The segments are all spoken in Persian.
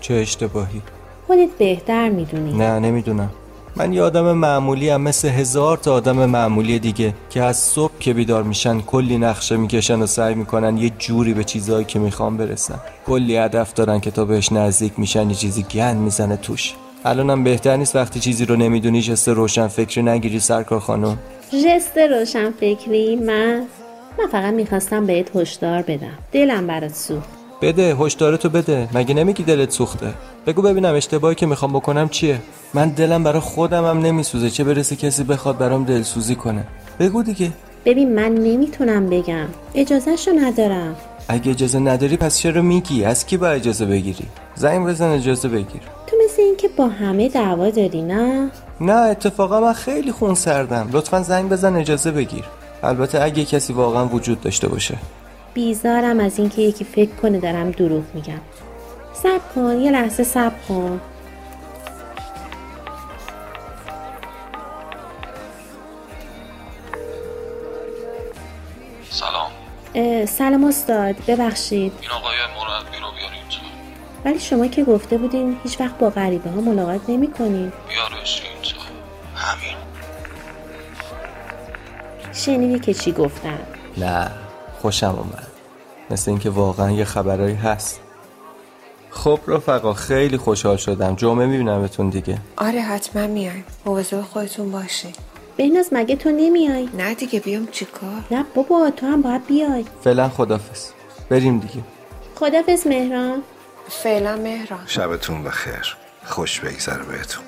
چه اشتباهی؟ خودت بهتر میدونی. نه نمیدونم. من یه آدم معمولی ام مثل 1000 تا آدم معمولی دیگه که از صبح که بیدار میشن کلی نقشه میکشن و سعی میکنن یه جوری به چیزایی که میخوان برسن. کلی هدف دارن که تا بهش نزدیک میشن یه چیزی گند میزنه توش. الانم بهتر نیست وقتی چیزی رو نمیدونی جست روشن فکری نگیری سرکار خانم؟ جست روشن فکری؟ من فقط میخواستم بهت هشدار بدم. دلم برات سوخت. بده هشدارتو بده. مگه نمیگی دلت سوخته؟ بگو ببینم اشتباهی که میخوام بکنم چیه. من دلم برای خودم هم نمیسوزه، چه برسه کسی بخواد برام دلسوزی کنه. بگو دیگه. ببین من نمیتونم بگم، اجازهشو ندارم. اگه اجازه نداری پس چرا میگی؟ از کی با اجازه بگیری؟ زنگ بزن اجازه بگیر. تو مثل این که با همه دعوا داری نه؟ نه اتفاقا من خیلی خون سردم. لطفا زنگ بزن اجازه بگیر. البته اگه کسی واقعا وجود داشته باشه. بیزارم از این که یکی فکر کنه دارم دروغ میگم. صبر کن یه لحظه صبر کن. سلام. سلام استاد، ببخشید. این آقای مربی رو بیار اینجا. ولی شما که گفته بودین هیچ وقت با غریبه ها ملاقات نمی کنین. بیارش اینجا. همین. شنیدی که چی گفتن؟ نه خوشم اومد. مثل اینکه واقعا یه خبرایی هست. خب رفقا خیلی خوشحال شدم. جمعه میبینمتون دیگه. آره حتما میایم. مواظب خودتون باشین. بهناز مگه تو نمیای؟ نه دیگه بیام چیکار؟ نه بابا تو هم باید بیای. فعلا خدافظ. بریم دیگه. خدافظ مهران. فعلا مهران. شبتون بخیر. خوش بگذره بهتون.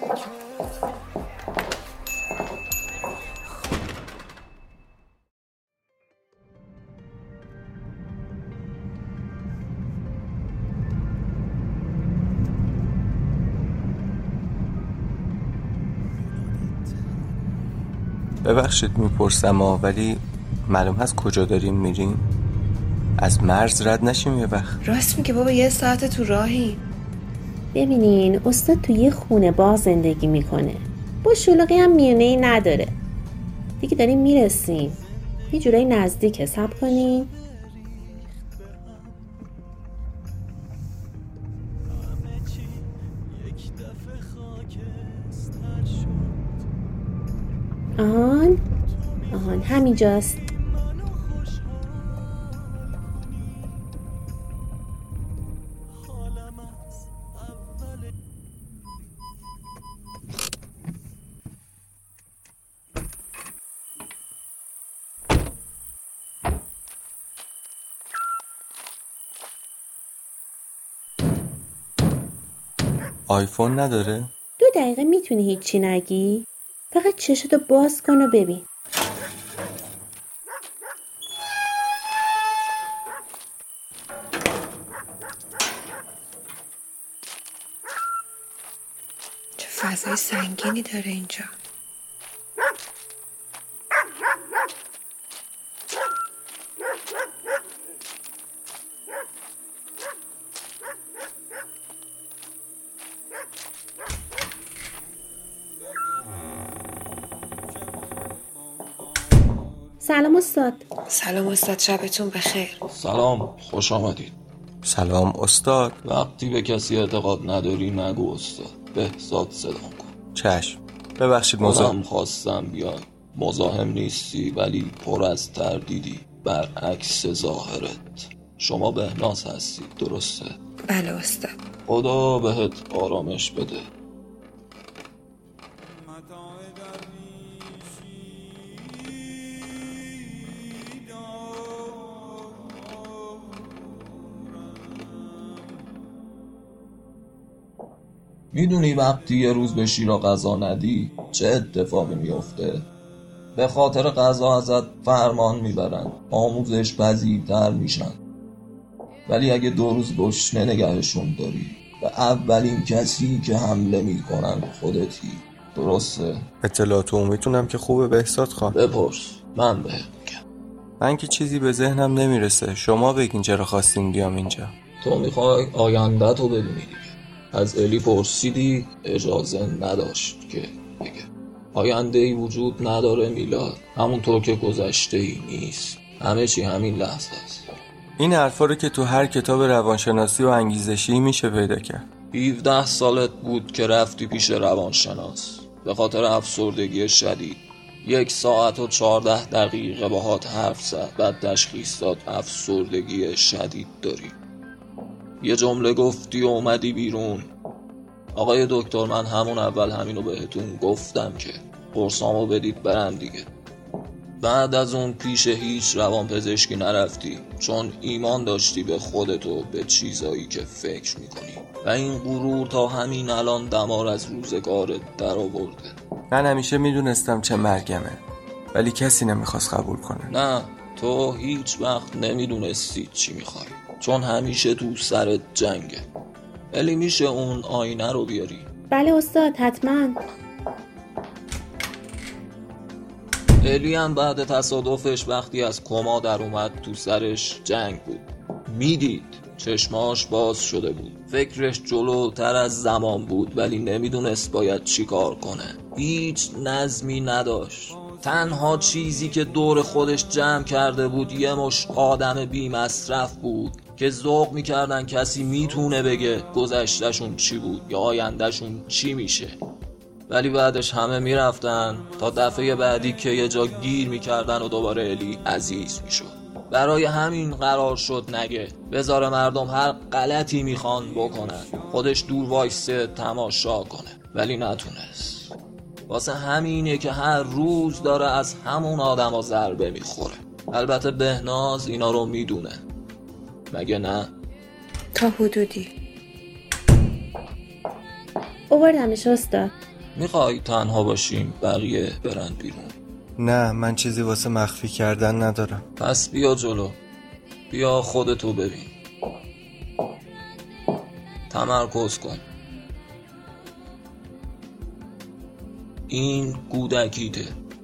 ببخشید میپرسم ولی معلوم هست کجا داریم میریم؟ از مرز رد نشیم یه وقت؟ راست میگه بابا، 1 ساعت تو راهی. ببینین استاد تو یه خونه باغ زندگی میکنه. با شلوغی هم میونه‌ای نداره. دیگه داریم میرسیم. یه جورایی نزدیکه. صبر کنین. آهان همینجاست. آیفون نداره؟ 2 دقیقه میتونی هیچی نگی؟ فقط چشتو باز کن و ببین. چه فضای سنگینی داره اینجا. سلام استاد. سلام استاد، شبتون بخیر. سلام، خوش آمدید. سلام استاد. وقتی به کسی اعتقاد نداری نگو استاد. بهزاد صدا کن. چشم. ببخشید خودم خواستم بیای. مزاحم نیستی ولی پر از تردیدی برعکس ظاهرت. شما بهناز هستی درسته؟ بله استاد. خدا بهت آرامش بده. میدونی وقتی یه روز به شیرا غذا ندی چه اتفاقی میفته؟ به خاطر غذا ازت فرمان میبرن، آموزش پذیرتر میشن. ولی اگه 2 روز گشنه نگهشون داری و اولین کسی که حمله میکنن خودتی، درسته؟ اطلاعاتو میتونم که خوبه بهزاد خان. بپرس، من بهت میگم. من که چیزی به ذهنم نمیرسه. شما بگین چرا خواستین بیام اینجا. تو میخوای آینده تو بدونی دیگه. از الی پرسیدی اجازه نداشت که بگه. آینده ای وجود نداره میلاد. همونطور که گذشته ای نیست. همه چی همین لحظه است. این حرفا رو که تو هر کتاب روانشناسی و انگیزشی میشه پیدا کرد. 17 سالت بود که رفتی پیش روانشناس به خاطر افسردگی شدید. 1 ساعت و 14 دقیقه باهات حرف زد، بعد تشخیص داد افسردگی شدید داری. یه جمله گفتی و اومدی بیرون. آقای دکتر، من همون اول همینو بهتون گفتم که قرصامو بدید برم دیگه. بعد از اون پیش هیچ روانپزشکی نرفتی چون ایمان داشتی به خودت و به چیزایی که فکر میکنی و این غرور تا همین الان دمار از روزگارت در آورده. من همیشه میدونستم چه مرگمه، ولی کسی نمیخواست قبول کنه. نه، تو هیچ وقت نمیدونستی چی میخوای چون همیشه تو سرت جنگه. ولی میشه اون آینه رو بیاری؟ بله استاد، حتما. الی هم بعد تصادفش وقتی از کما در اومد تو سرش جنگ بود. میدید چشماش باز شده بود، فکرش جلوتر از زمان بود ولی نمیدونست باید چی کار کنه. هیچ نظمی نداشت. تنها چیزی که دور خودش جمع کرده بود یه مش آدم بی مصرف بود که ذوق میکردن کسی میتونه بگه گذشتهشون چی بود یا آیندهشون چی میشه. ولی بعدش همه میرفتن تا دفعه بعدی که یه جا گیر میکردن و دوباره الی عزیز میشد. برای همین قرار شد نگه، بذاره مردم هر غلطی میخوان بکنن، خودش دور وایسه تماشا کنه. ولی نتونست. واسه همینه که هر روز داره از همون آدم ها ضربه میخوره. البته بهناز اینا رو میدونه، مگه نه؟ تا حدودی. اووردمش استاد. میخوای تنها باشیم بقیه برن بیرون؟ نه، من چیزی واسه مخفی کردن ندارم. پس بیا جلو، بیا خودتو ببین، تمرکز کن. این کودکیته.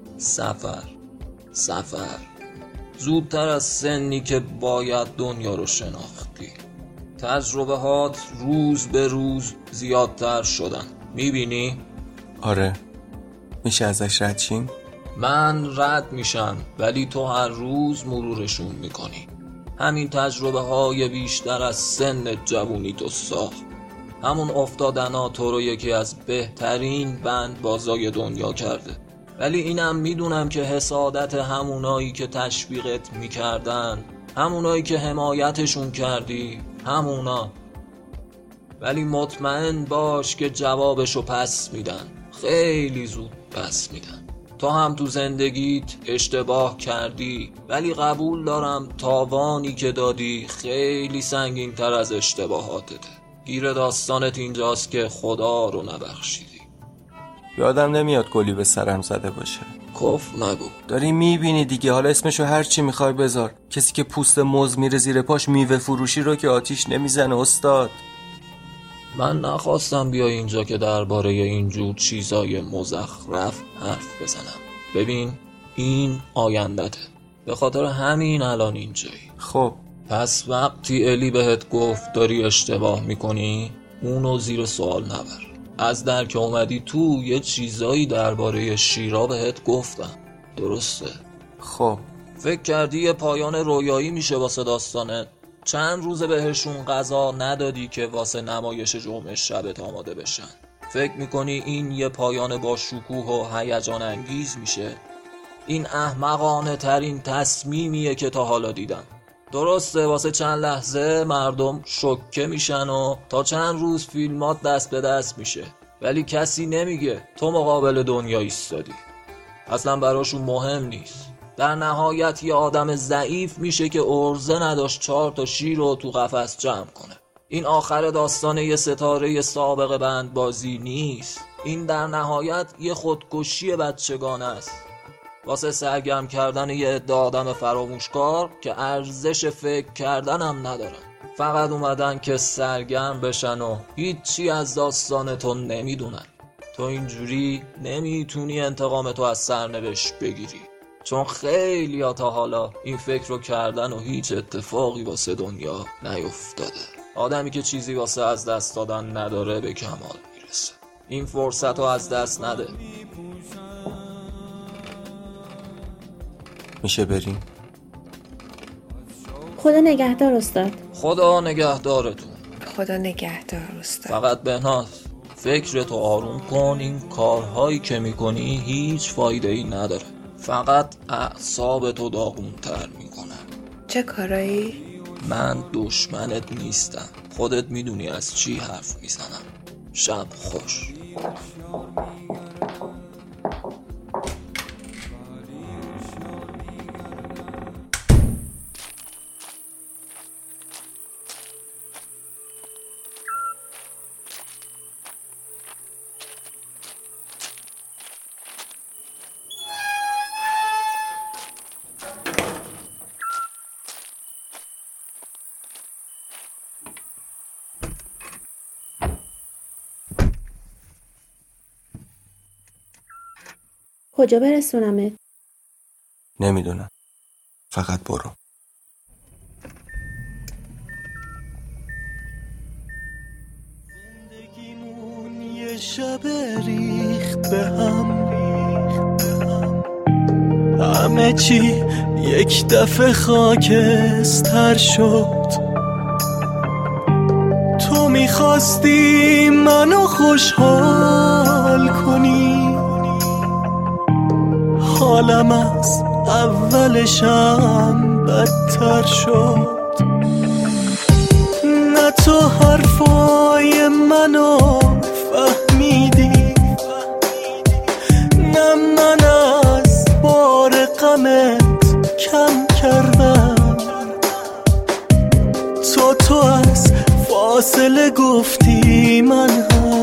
سفر زودتر از سنی که باید دنیا رو شناختی. تجربه هات روز به روز زیادتر شدن، میبینی؟ آره. میشه ازش رد شیم؟ من رد میشم ولی تو هر روز مرورشون میکنی. همین تجربه های بیشتر از سن جوونی تو ساخت. همون افتادنا تو رو یکی از بهترین بند بازای دنیا کرده. ولی اینم میدونم که حسادت همونایی که تشویقت میکردن، همونایی که حمایتشون کردی، همونا. ولی مطمئن باش که جوابشو پس میدن، خیلی زود پس میدن. تو هم تو زندگیت اشتباه کردی، ولی قبول دارم تاوانی که دادی خیلی سنگین تر از اشتباهاتته. گیر داستانت اینجاست که خدا رو نبخشیدی. یادم نمیاد گلی به سرم زده باشه. کف نگو. داری میبینی دیگه، حالا اسمشو هر چی میخوای بذار. کسی که پوست موز میره زیر پاش میوه فروشی رو که آتیش نمیزنه استاد. من نخواستم بیای اینجا که درباره اینجور چیزای مزخرف حرف بزنم. ببین این آیندته، به خاطر همین الان اینجایی. خب پس وقتی الی بهت گفت داری اشتباه میکنی، اونو زیر سوال نبر. از در که اومدی تو یه چیزایی درباره شیرا بهت گفتم، درسته؟ خب فکر کردی یه پایان رویایی میشه واسه داستانت؟ چند روز بهشون غذا ندادی که واسه نمایش جمعه شبت آماده بشن. فکر میکنی این یه پایان با شکوه و هیجان انگیز میشه؟ این احمقانه ترین تصمیمیه که تا حالا دیدم. درسته واسه چند لحظه مردم شوکه میشن و تا چند روز فیلمات دست به دست میشه، ولی کسی نمیگه تو مقابل دنیا ایستادی. اصلا براشون مهم نیست. در نهایت یه آدم ضعیف میشه که ارزه نداشت 4 تا شیر رو تو قفس جمع کنه. این آخر داستان یه ستاره سابق بند بازی نیست. این در نهایت یه خودکشی بچگانه است واسه سرگرم کردن یه عده آدم فراموشکار که ارزش فکر کردن هم ندارن. فقط اومدن که سرگرم بشن و هیچی از داستانتو نمیدونن. تو اینجوری نمیتونی انتقامتو از سرنوشت بگیری، چون خیلی ها تا حالا این فکر رو کردن و هیچ اتفاقی واسه دنیا نیفتاده. آدمی که چیزی واسه از دست دادن نداره به کمال میرسه. این فرصت رو از دست نده. میشه بریم؟ خدا نگهدار استاد. خدا نگهدارتون. خدا نگهدار استاد. فقط بهناز فکرتو آروم کن، این کارهایی که میکنی هیچ فایده ای نداره، فقط اعصابتو داغونتر میکنه. چه کارایی؟ من دشمنت نیستم، خودت میدونی از چی حرف میزنم. شب خوش. کجا برسونمت؟ نمیدونم، فقط برو. زندگیمون یه شب ریخت به هم، همه چی یک دفعه خاکستر شد. تو میخواستی منو خوشحال کنی، حالم از اولشم بدتر شد. نه تو حرفای منو فهمیدی، نه من از بار غمت کم کردم. تو از فاصله گفتی من هم